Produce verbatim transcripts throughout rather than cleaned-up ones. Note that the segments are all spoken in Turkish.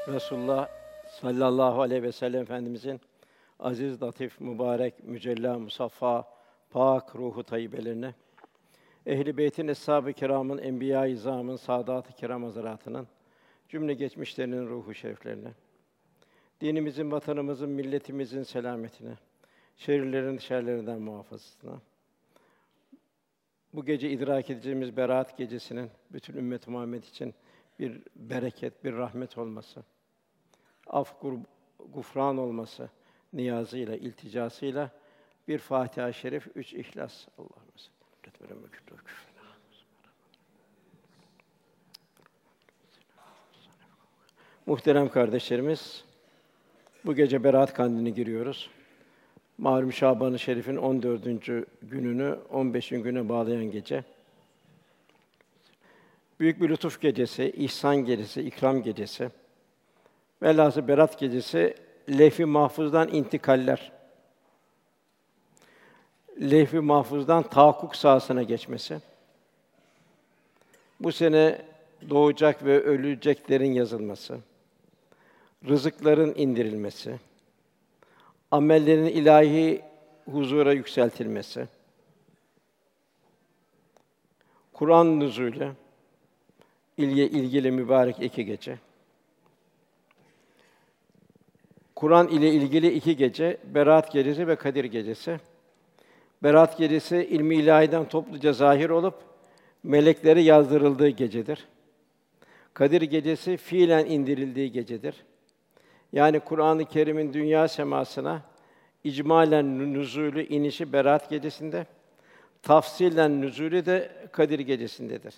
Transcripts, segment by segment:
Resulullah sallallahu aleyhi ve sellem Efendimizin aziz, latif, mübarek, mücella, musaffa, pak ruhu tayyibelerine, ehl-i beytin, eshab-ı kiramın, enbiya-i izamın, saadat-ı kiram hazretlerinin, cümle geçmişlerinin ruhu şeriflerine, dinimizin, vatanımızın, milletimizin selametine, şerlerin şerlerinden muhafazasına, bu gece idrak edeceğimiz Berat gecesinin bütün ümmet-i Muhammed için bir bereket, bir rahmet olması, af, gur- gufran olması niyazıyla, ilticasıyla bir Fatiha-i Şerif, üç İhlas. Allahümme salli. Muhterem kardeşlerimiz, bu gece Berat Kandili'ne giriyoruz. Malum Şaban-ı Şerif'in on dördüncü gününü on beşinci güne bağlayan gece. Büyük bir lütuf gecesi, ihsan gecesi, ikram gecesi. Velhâsıl Berat gecesi, Levh-i Mahfuz'dan intikaller. Levh-i Mahfuz'dan tahakkuk sahasına geçmesi. Bu sene doğacak ve öleceklerin yazılması. Rızıkların indirilmesi. Amellerin ilahi huzura yükseltilmesi. Kur'an nüzûlü, ilgi ilgili mübarek iki gece. Kur'an ile ilgili iki gece, Berat gecesi ve Kadir gecesi. Berat gecesi ilmi ilahiden topluca zahir olup meleklere yazdırıldığı gecedir. Kadir gecesi fiilen indirildiği gecedir. Yani Kur'an-ı Kerim'in dünya semasına icmalen nüzûlü inişi Berat gecesinde, tafsilen nüzûlü de Kadir gecesindedir.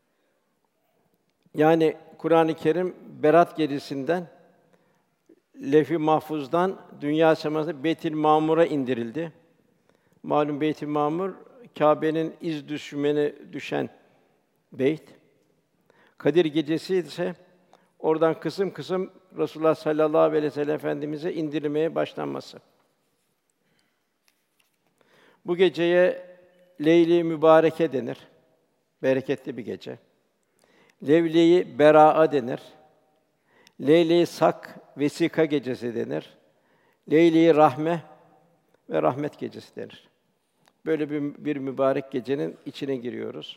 Yani Kur'an-ı Kerim Berat gecesinden Levh-i Mahfuz'dan dünya semasına Beyt-i Mamur'a indirildi. Malum Beyt-i Mamur Kâbe'nin iz düşümüne düşen beyt. Kadir gecesi ise oradan kısım kısım Resulullah sallallahu aleyhi ve sellem Efendimize indirilmeye başlanması. Bu geceye Leyli Mübareke denir. Bereketli bir gece. Levle-i Beraa denir. Leyle-i Sak, Vesika gecesi denir. Leyle-i Rahme ve Rahmet gecesi denir. Böyle bir, bir mübarek gecenin içine giriyoruz.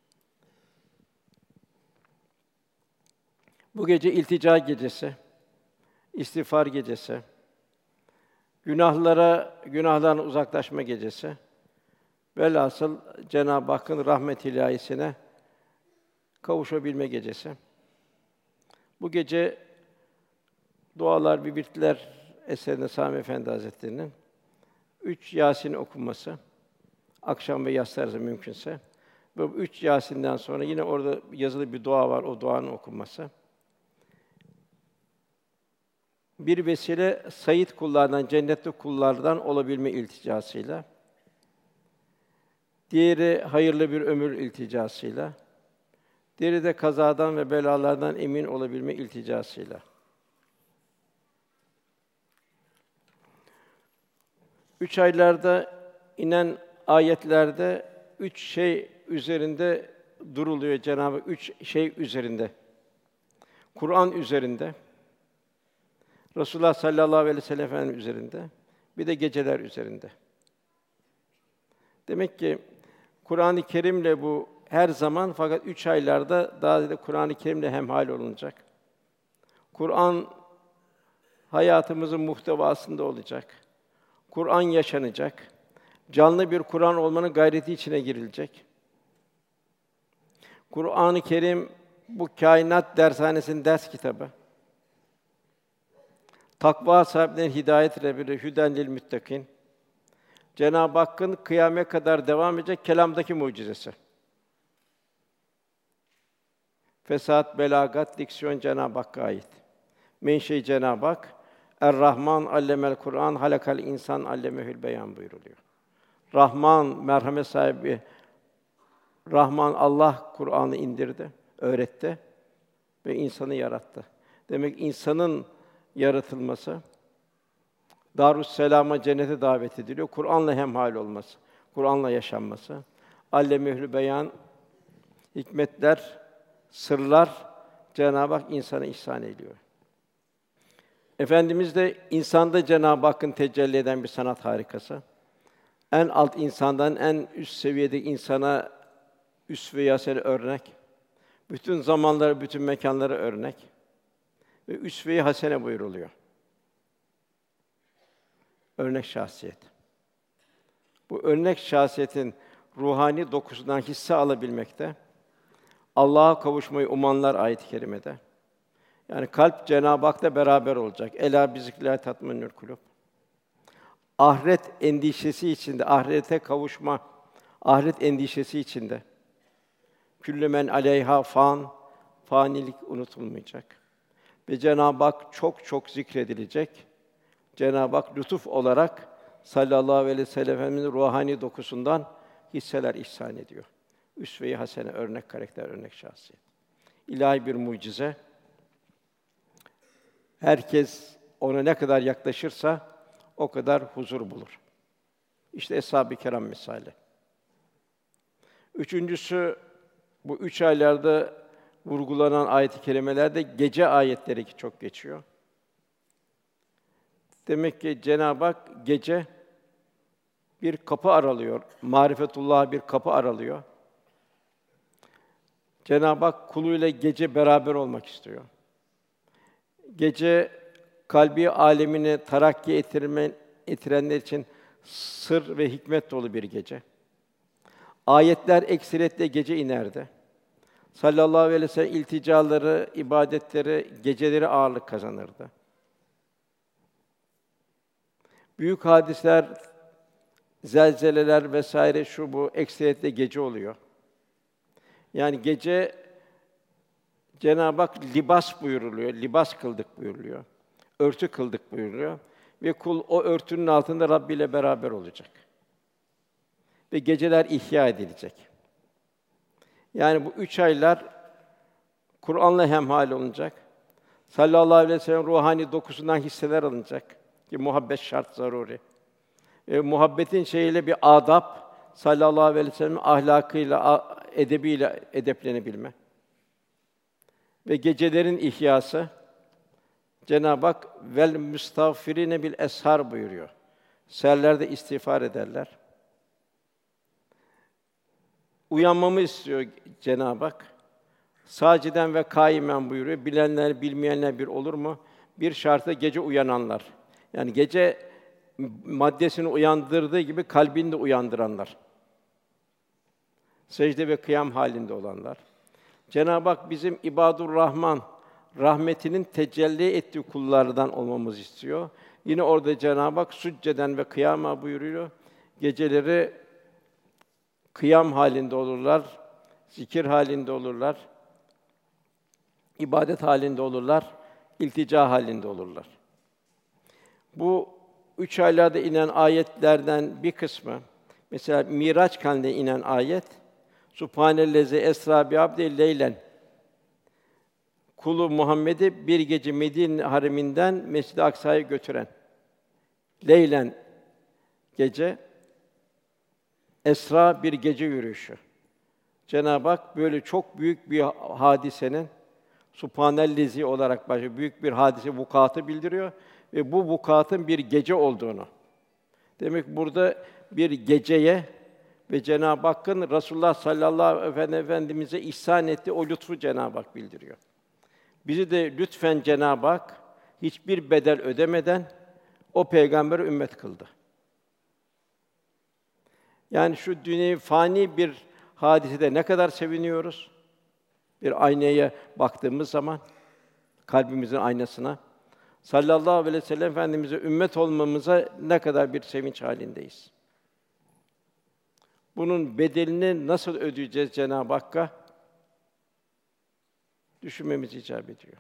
Bu gece iltica gecesi, istiğfar gecesi, günahlara, günahlardan uzaklaşma gecesi. Velhasıl Cenab-ı Hakk'ın rahmet ilahisine kavuşabilme gecesi. Bu gece dualar ve virtler eserinde Sami Efendi Hazretleri'nin üç Yasin okunması, akşam ve yatsı arası mümkünse. Bu üç Yasin'den sonra yine orada yazılı bir dua var, o duanın okunması. Bir vesile said kullardan, cennetli kullardan olabilme ilticasıyla. Diğeri hayırlı bir ömür ilticasıyla. Diğeri de kazadan ve belalardan emin olabilme ilticasıyla. Üç aylarda inen ayetlerde üç şey üzerinde duruluyor Cenab-ı Hak. Üç şey üzerinde. Kur'an üzerinde, Resulullah sallallahu aleyhi ve sellem Efendimiz üzerinde, bir de geceler üzerinde. Demek ki Kur'an-ı Kerim'le bu her zaman, fakat üç aylarda daha da Kur'an-ı Kerim'le hemhâl olunacak. Kur'an hayatımızın muhtevasında olacak. Kur'an yaşanacak. Canlı bir Kur'an olmanın gayreti içine girilecek. Kur'an-ı Kerim bu kainat dershanesinin ders kitabı. Takva sahiplerine hidayet rehberi, hüden lil müttakîn. Cenab-ı Hakk'ın kıyamete kadar devam edecek kelamdaki mucizesi. Fesat, belagat, diksiyon Cenab-ı Hakk'a ait. Menşe-i Cenab-ı Hak, Er-Rahman allemel Kur'an, halakal insan allemehül beyan buyuruluyor. Rahman, merhamet sahibi, Rahman Allah Kur'an'ı indirdi, öğretti ve insanı yarattı. Demek insanın yaratılması, Darüsselam'a, cennete davet ediliyor. Kur'an'la hemhâl olması, Kur'an'la yaşanması. Allemehül beyan, hikmetler, sırlar Cenab-ı Hak insana ihsan ediyor. Efendimiz de insanda Cenab-ı Hakk'ın tecelli eden bir sanat harikası. En alt insandan en üst seviyedeki insana üsve-i hasene örnek. Bütün zamanlara, bütün mekânlara örnek ve üsve-i hasene buyuruluyor. Örnek şahsiyet. Bu örnek şahsiyetin ruhani dokusundan hisse alabilmekte, Allah'a kavuşmayı umanlar ayet-i kerimede. Yani kalp Cenab-ı Hak'la beraber olacak. Elâ bizikrillahi tatma'innül kulûb. Ahiret endişesi içinde, ahirete kavuşma, ahiret endişesi içinde. Küllü men aleyhâ fan, fanilik unutulmayacak. Ve Cenab-ı Hak çok çok zikredilecek. Cenab-ı Hak lütuf olarak sallallahu aleyhi ve sellem Efendimiz'in ruhani dokusundan hisseler ihsan ediyor. Üsve-i hasene, örnek karakter, örnek şahsiyet. İlahi bir mucize. Herkes ona ne kadar yaklaşırsa o kadar huzur bulur. İşte Eshab-ı Kiram misali. Üçüncüsü, bu üç aylarda vurgulanan ayet-i kerimelerde gece ayetleri ki çok geçiyor. Demek ki Cenab-ı Hak gece bir kapı aralıyor, marifetullah'a bir kapı aralıyor. Cenab-ı Hak kuluyla gece beraber olmak istiyor. Gece kalbi alemini terakki ettirme, ettirenler için sır ve hikmet dolu bir gece. Ayetler ekseriyetle gece inerdi. Sallallahu aleyhi ve sellem ilticaları, ibadetleri geceleri ağırlık kazanırdı. Büyük hadisler, zelzeleler vesaire şu bu ekseriyetle gece oluyor. Yani gece Cenab-ı Hak libas buyuruluyor, libas kıldık buyuruluyor. Örtü kıldık buyuruluyor ve kul o örtünün altında Rabbi ile beraber olacak. Ve geceler ihya edilecek. Yani bu üç aylar Kur'an'la hemhâl olunacak. Sallallahu aleyhi ve sellem ruhani dokusundan hisseler alınacak ki muhabbet şart, zaruri. E, muhabbetin şeyiyle bir adab, sallallahu aleyhi ve sellem ahlakıyla, edebiyle edeplenebilme. Ve gecelerin ihyası, Cenab-ı Hak vel müstağfirine bil eshar buyuruyor. Seherlerde istiğfar ederler. Uyanmamı istiyor Cenab-ı Hak. Sâciden ve kâimen buyuruyor. Bilenler, bilmeyenler bir olur mu? Bir şartla gece uyananlar. Yani gece maddesini uyandırdığı gibi kalbini de uyandıranlar. Secde ve kıyam halinde olanlar. Cenab-ı Hak bizim ibadur Rahman rahmetinin tecelli ettiği kullardan olmamızı istiyor. Yine orada Cenab-ı Hak sücceden ve kıyama buyuruyor. Geceleri kıyam halinde olurlar, zikir halinde olurlar, ibadet halinde olurlar, iltica halinde olurlar. Bu üç aylarda inen ayetlerden bir kısmı, mesela Miraç kandilinde inen ayet, Subhanellezi esra bi abdi leylen. Kulu Muhammed'i bir gece Medine hareminden Mescid-i Aksa'ya götüren. Leylen gece, esra bir gece yürüyüşü. Cenab-ı Hak böyle çok büyük bir hadisenin Subhanellezi olarak başlıyor. Büyük bir hadise vukuatı bildiriyor ve bu vukuatın bir gece olduğunu. Demek burada bir geceye ve Cenab-ı Hakk'ın Resulullah sallallahu aleyhi ve sellem Efendimize ihsan ettiği o lütfu Cenab-ı Hak bildiriyor. Bizi de lütfen Cenab-ı Hak hiçbir bedel ödemeden o peygambere ümmet kıldı. Yani şu dünyevi fani bir hadisede ne kadar seviniyoruz? Bir aynaya baktığımız zaman kalbimizin aynasına sallallahu aleyhi ve sellem Efendimize ümmet olmamıza ne kadar bir sevinç halindeyiz. Bunun bedelini nasıl ödeyeceğiz Cenab-ı Hakk'a? Düşünmemiz icap ediyor.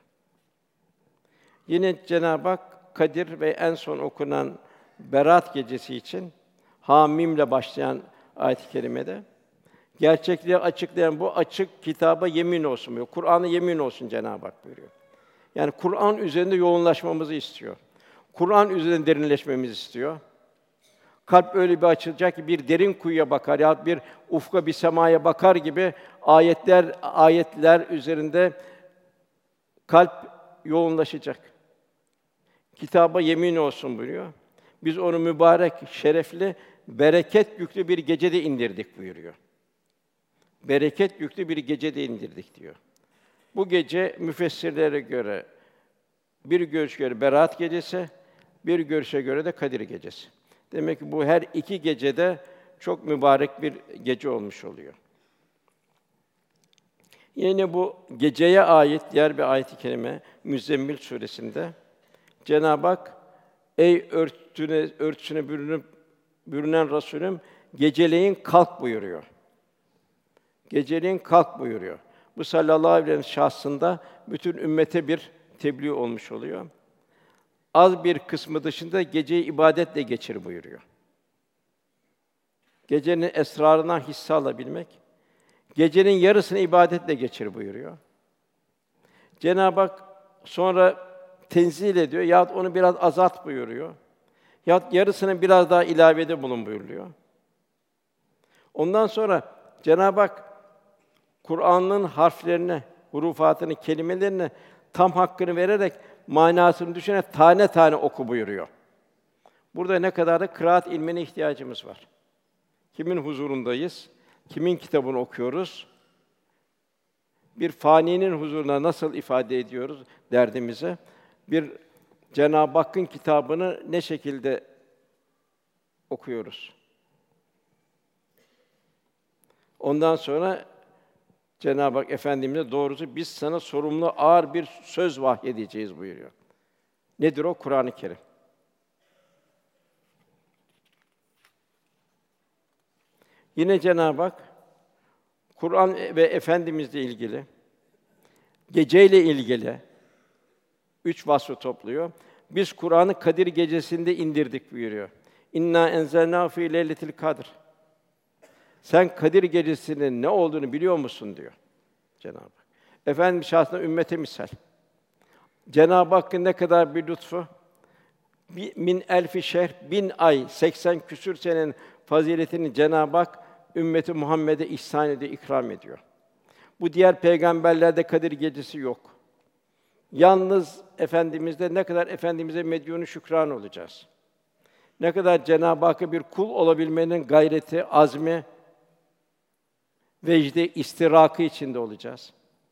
Yine Cenab-ı Hak Kadir ve en son okunan Berat gecesi için Hamim'le başlayan ayet-i kerimede gerçekliği açıklayan bu açık kitaba yemin olsun diyor. Kur'an'a yemin olsun Cenab-ı Hak buyuruyor. Yani Kur'an üzerinde yoğunlaşmamızı istiyor. Kur'an üzerinde derinleşmemizi istiyor. Kalp öyle bir açılacak ki bir derin kuyuya bakar ya bir ufka bir semaya bakar gibi ayetler ayetler üzerinde kalp yoğunlaşacak. Kitaba yemin olsun buyuruyor. Biz onu mübarek, şerefli, bereket yüklü bir gecede indirdik buyuruyor. Bereket yüklü bir gecede indirdik diyor. Bu gece müfessirlere göre bir görüşe göre Berat gecesi, bir görüşe göre de Kadir gecesi. Demek ki bu her iki gecede çok mübarek bir gece olmuş oluyor. Yine bu geceye ait diğer bir ayet-i kerime Müzzemmil suresinde Cenab-ı Hak ey örtüne örtüsüne bürünüp bürünen Resulüm geceleyin kalk buyuruyor. Geceleyin kalk buyuruyor. Bu sallallahu aleyhi ve sellem şahsında bütün ümmete bir tebliğ olmuş oluyor. Az bir kısmı dışında geceyi ibadetle geçir buyuruyor. Gecenin esrarından hisse alabilmek, gecenin yarısını ibadetle geçir buyuruyor. Cenab-ı Hak sonra tenzil ediyor yahut onu biraz azalt buyuruyor. Yahut yarısını biraz daha ilavede bulun buyuruluyor. Ondan sonra Cenab-ı Hak Kur'an'ın harflerine, hurufatını, kelimelerini tam hakkını vererek manasını düşünerek tane tane oku buyuruyor. Burada ne kadar da kıraat ilmine ihtiyacımız var. Kimin huzurundayız? Kimin kitabını okuyoruz? Bir faninin huzuruna nasıl ifade ediyoruz derdimizi? Bir Cenab-ı Hakk'ın kitabını ne şekilde okuyoruz? Ondan sonra Cenab-ı Hak Efendimiz'e doğrusu biz sana sorumlu ağır bir söz vahyedeceğiz buyuruyor. Nedir o? Kur'an-ı Kerim. Yine Cenab-ı Hak Kur'an ve Efendimizle ilgili, geceyle ilgili üç vasfı topluyor. Biz Kur'an'ı Kadir gecesinde indirdik buyuruyor. İnna enzelnâ fî leyletil kadr. Sen Kadir gecesinin ne olduğunu biliyor musun diyor Cenab-ı Hak. Efendimiz şahsında ümmete misal. Cenab-ı Hakk'ın ne kadar bir lütfu. Bir, min elfi şehr, bin ay, seksen küsur senenin faziletini Cenab-ı Hak ümmeti Muhammed'e ihsan ediyor, ikram ediyor. Bu diğer peygamberlerde Kadir gecesi yok. Yalnız Efendimiz'de ne kadar Efendimiz'e medyûn-u şükran olacağız. Ne kadar Cenab-ı Hakk'a bir kul olabilmenin gayreti, azmi, vecdi, istirakı içinde olacağız.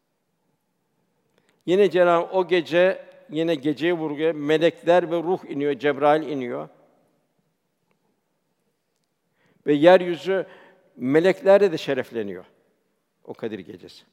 Yine Cenab-ı o gece, yine geceyi vurguyor, melekler ve ruh iniyor, Cebrail iniyor. Ve yeryüzü meleklerle de şerefleniyor o Kadir gecesi.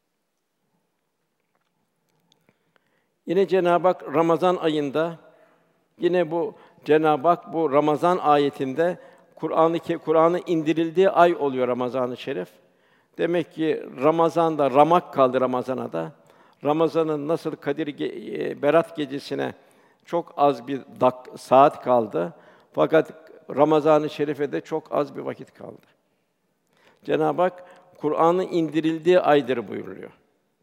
Yine Cenab-ı Hak Ramazan ayında, yine bu Cenab-ı Hak bu Ramazan ayetinde Kur'an-ı Kur'an'ın indirildiği ay oluyor Ramazan-ı Şerif. Demek ki Ramazan'da ramak kaldı Ramazan'a da. Ramazan'ın nasıl Kadir ge- Berat gecesine çok az bir dak saat kaldı. Fakat Ramazan-ı Şerif'e de çok az bir vakit kaldı. Cenab-ı Hak Kur'an'ın indirildiği aydır buyuruluyor.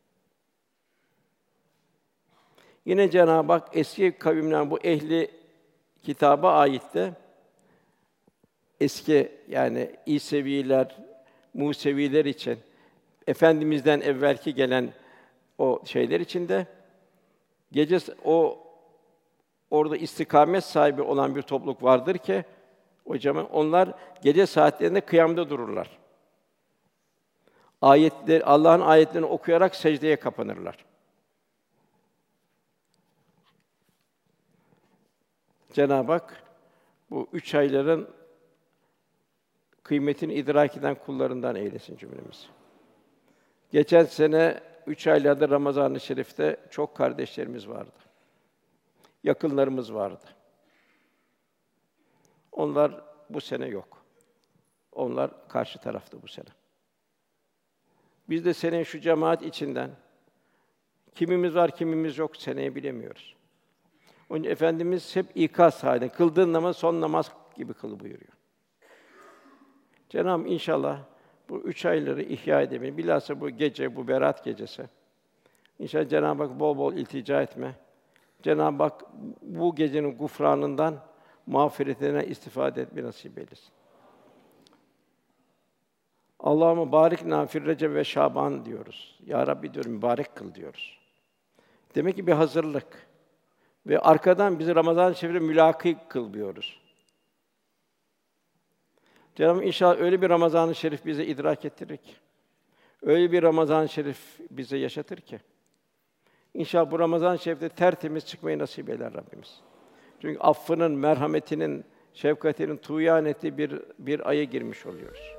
Yine Cenab-ı Hak eski kavimler bu ehli kitaba ait de eski yani İseviler, Museviler için Efendimiz'den evvelki gelen o şeyler için de gece o orada istikamet sahibi olan bir topluluk vardır ki hocam onlar gece saatlerinde kıyamda dururlar. Ayetler Allah'ın ayetlerini okuyarak secdeye kapanırlar. Cenab-ı Hak bu üç ayların kıymetini idrak eden kullarından eylesin cümlemizi. Geçen sene üç aylarda Ramazan-ı Şerif'te çok kardeşlerimiz vardı. Yakınlarımız vardı. Onlar bu sene yok. Onlar karşı tarafta bu sene. Biz de seneye şu cemaat içinden kimimiz var, kimimiz yok seneye bilemiyoruz. Onun için Efendimiz hep ikaz halinde, kıldığın namaz son namaz gibi kıl buyuruyor. Cenab-ı inşallah bu üç ayları ihya edemeyi, bilhassa bu gece, bu Berat gecesi. İnşallah Cenab-ı Hak bol bol iltica etme. Cenab-ı Hak bu gecenin gufranından, mağfiretine istifade etmeyi nasip eylesin. Allahümme barik fî Recep ve Şaban diyoruz. Ya Rabbi diyorum mübarek kıl diyoruz. Demek ki bir hazırlık. Ve arkadan bizi Ramazan-ı Şerif'e mülâkî kılıyoruz. Cenab-ı Hak inşallah öyle bir Ramazan-ı Şerif bize idrak ettirir ki, öyle bir Ramazan-ı Şerif bize yaşatır ki, İnşallah bu Ramazan-ı Şerif'te tertemiz çıkmayı nasip eder Rabbimiz. Çünkü affının, merhametinin, şefkatinin tuğyan ettiği bir bir aya girmiş oluyoruz.